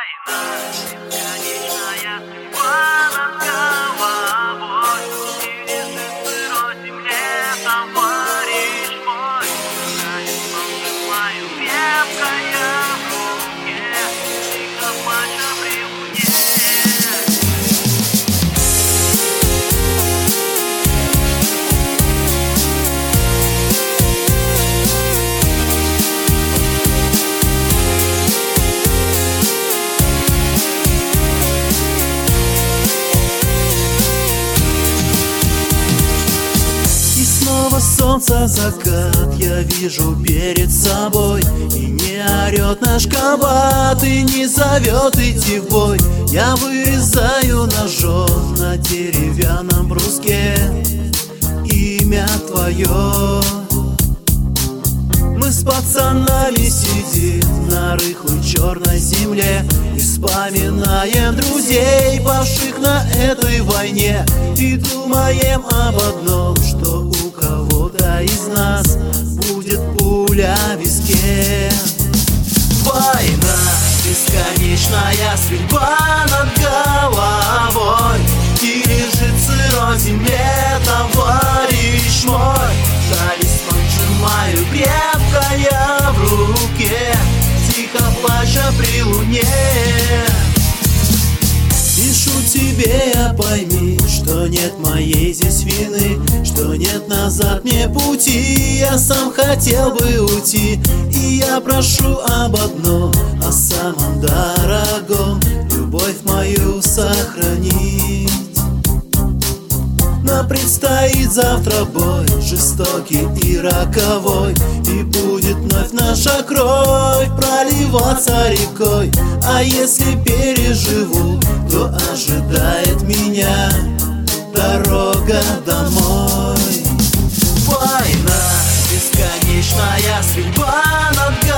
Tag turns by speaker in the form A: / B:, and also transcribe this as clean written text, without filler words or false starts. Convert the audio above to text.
A: бесконечная судьба над головой. И лежит в сырой земле, товарищ мой. Ранен сжимаю крепкая в руке, тихо плача при луне.
B: Солнце, закат я вижу перед собой. И не орет наш комбат, и не зовет идти в бой. Я вырезаю ножом на деревянном бруске имя твое. Мы с пацанами сидим на рыхлой черной земле и вспоминаем друзей, павших на этой войне. И думаем об одном, что у кого-то из нас будет пуля в виске. Война, бесконечная стрельба над головой. И лежит в сырой земле, товарищ мой. Талисман сжимаю крепко я в руке, тихо плача при луне. Пишу тебе, я пойми, что нет моей здесь вины, что нет назад мне пути. Я сам хотел бы уйти, и я прошу об одном, о самом дорогом: любовь мою сохранить. Нам предстоит завтра бой, жестокий и роковой, и будет вновь наша кровь проливаться рекой. А если переживу, то ожидает меня дорога домой. Война, бесконечная стрельба над